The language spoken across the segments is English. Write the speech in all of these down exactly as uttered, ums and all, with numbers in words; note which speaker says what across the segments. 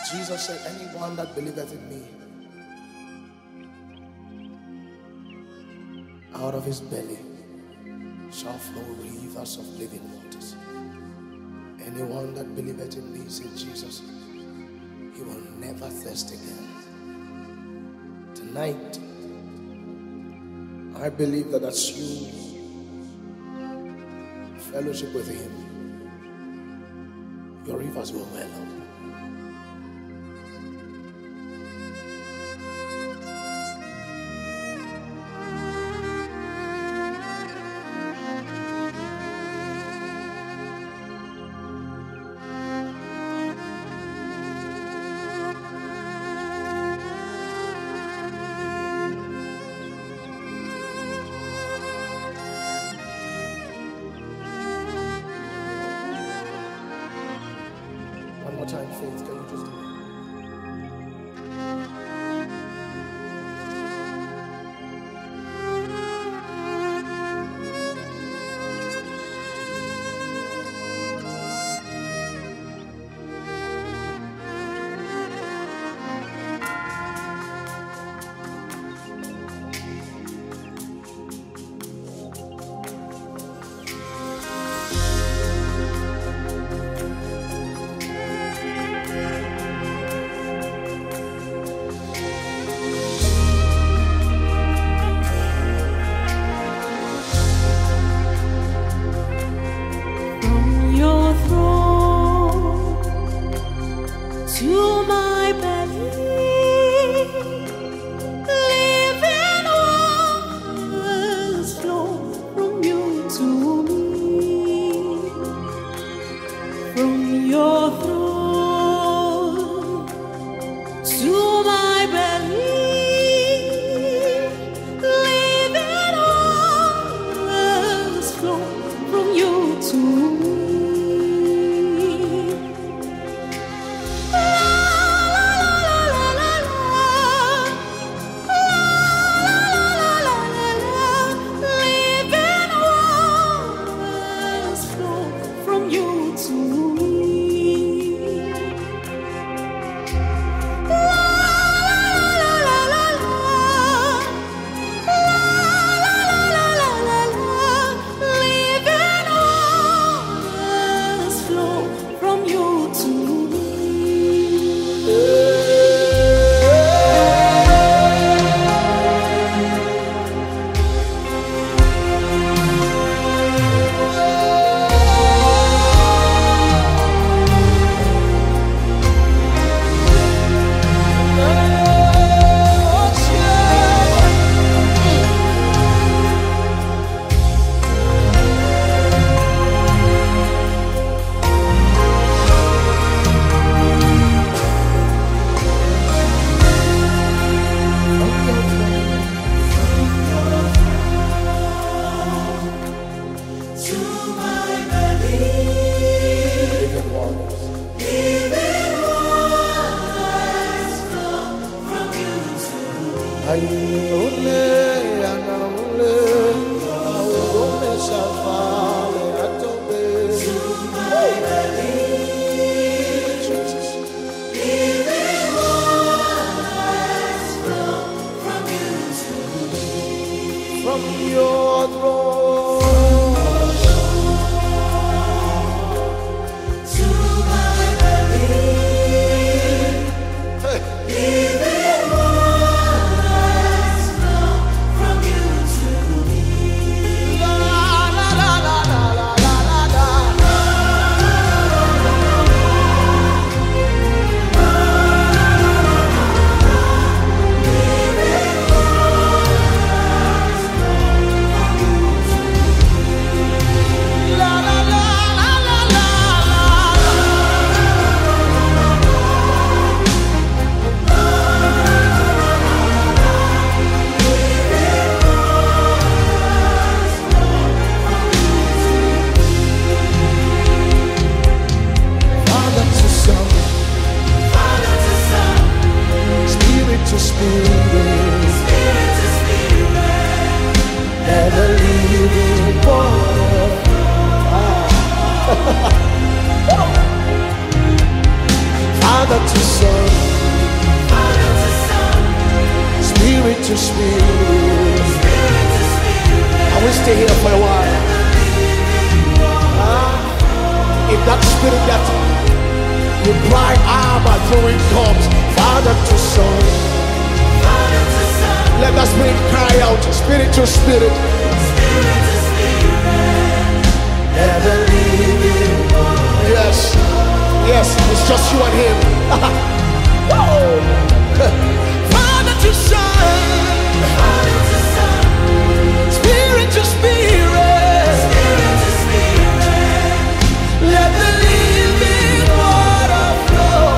Speaker 1: Jesus said, anyone that believeth in me, out of his belly shall flow rivers of living waters. Anyone that believeth in me, said Jesus, he will never thirst again. Tonight, I believe that as you fellowship with him, your rivers will well up. One more time, Faith, can you just do it?
Speaker 2: To my belly, living waters flow from you to me. From your throne to my belly, living waters flow from you to me.
Speaker 1: From your throne to my belly, hey. Living waters flow to spirit. I will stay here for a while. Ah, if that spirit that you cry, Abba, through it comes, Father to Son. Let the spirit cry out, spirit to spirit. Never leaving. Yes, yes, it's just you and him. Father to Son, spirit to spirit, let the living water flow.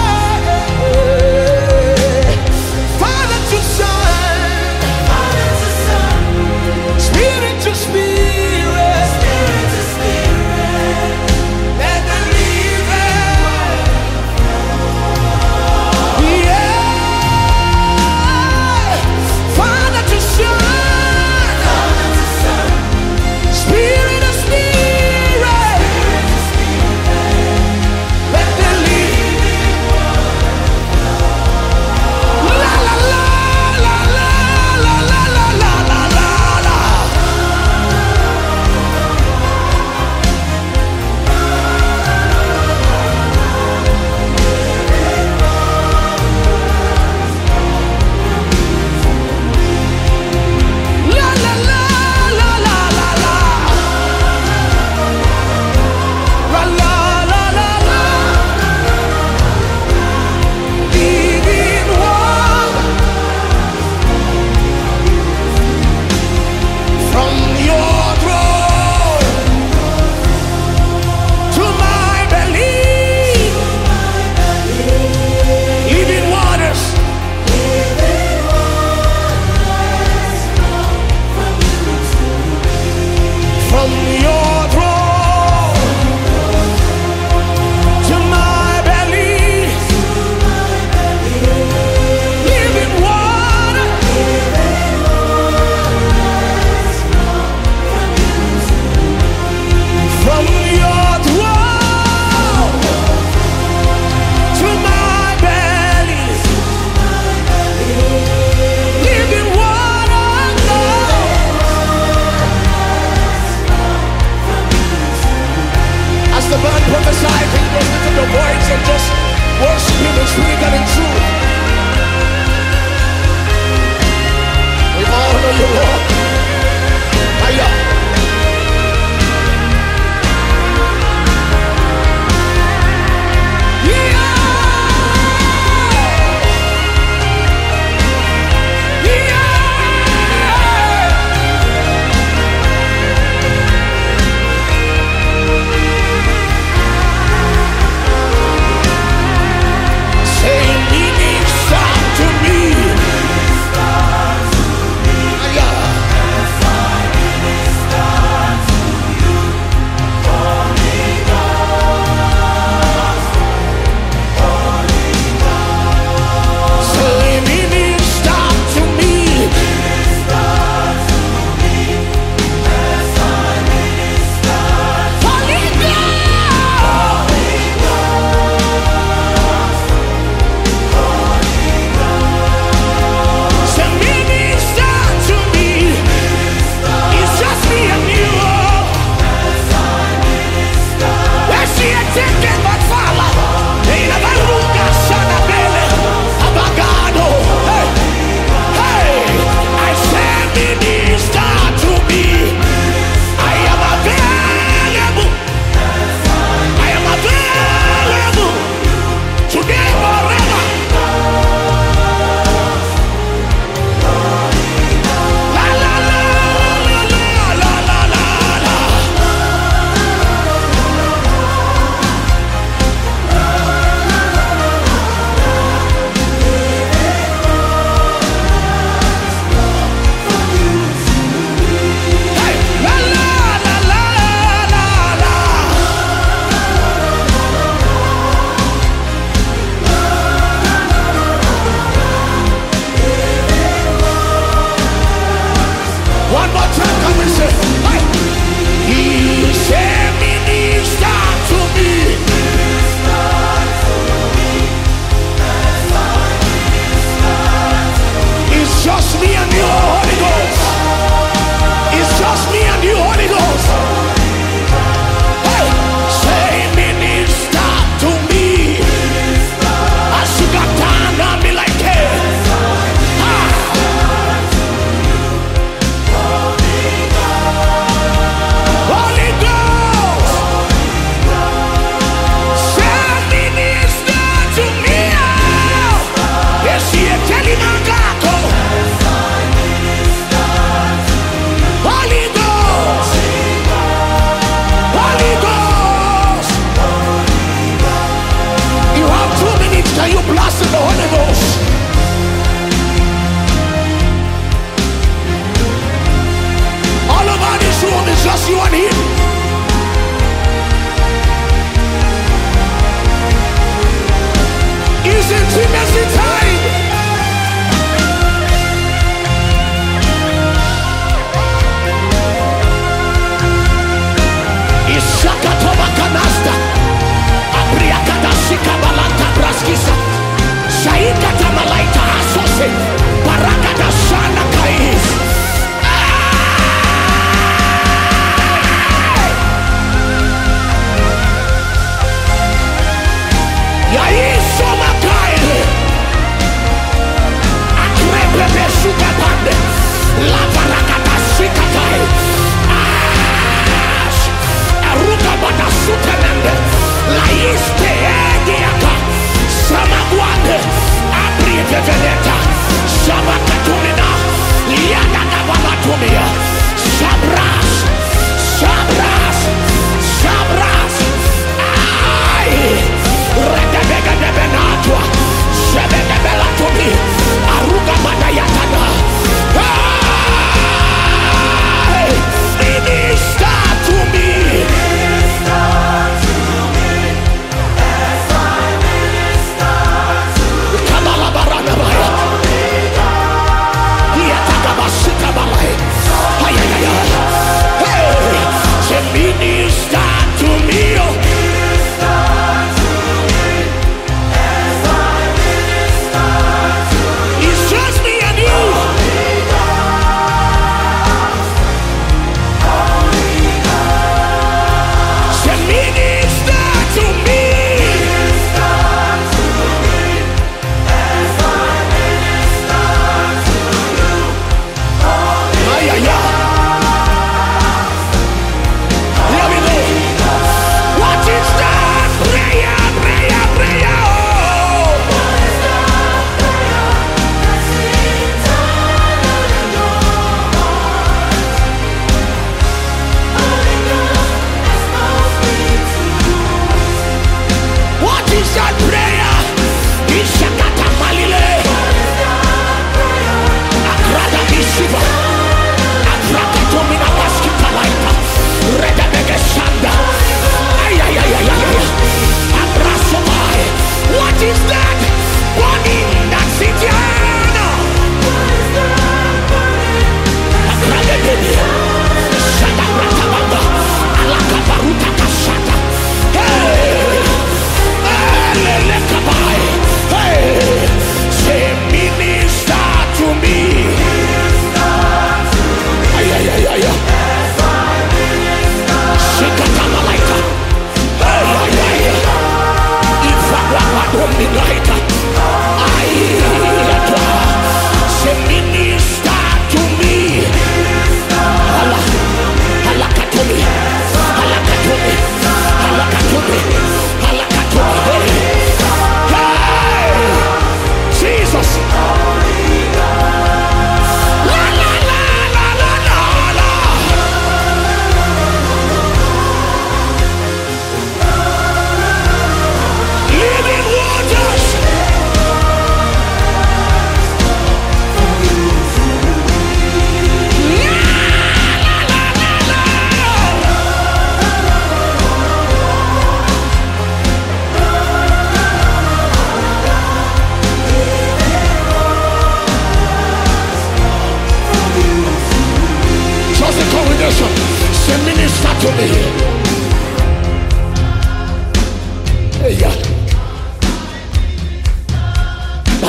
Speaker 1: Father to Son,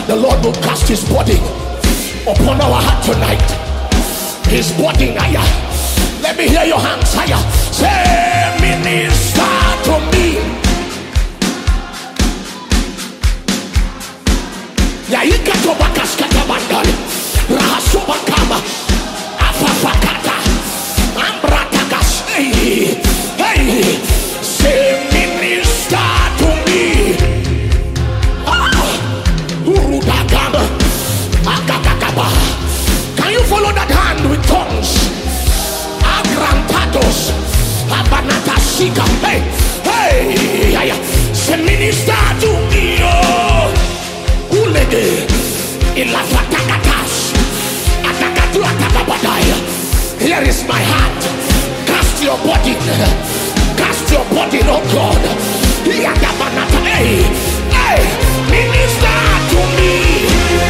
Speaker 1: that the Lord will cast his body upon our heart tonight. His body higher. Let me hear your hands higher. Say, minister to me. Yaika tobakas katabandali. Rahasobakama. Afafakata. Ambratakas. Hey. Hey. Say, minister to me. Ah. Urudagama. Akakakaba. Can you follow that hand with tongues? Agrantados, Abanata Sika, hey, hey, say minister to me, oh, Ulege, Ilafatakatas, Atakatu Atakabadaya. Here is my heart. Cast your body, cast your body, oh God. Yagabanata, hey, hey, minister to me.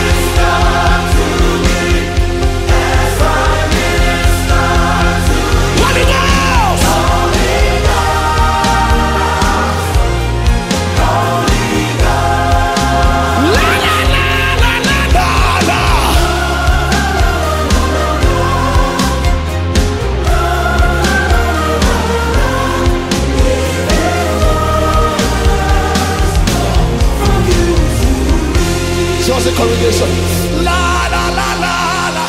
Speaker 1: The congregation, la la la la la.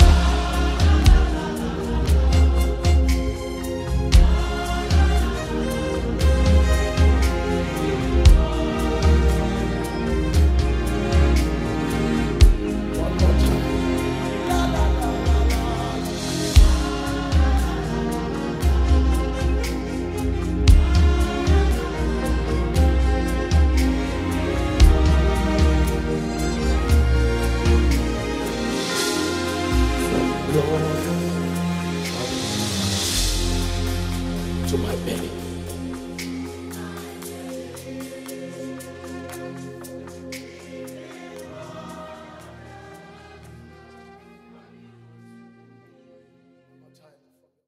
Speaker 1: One more time. La la la la la. To my belly.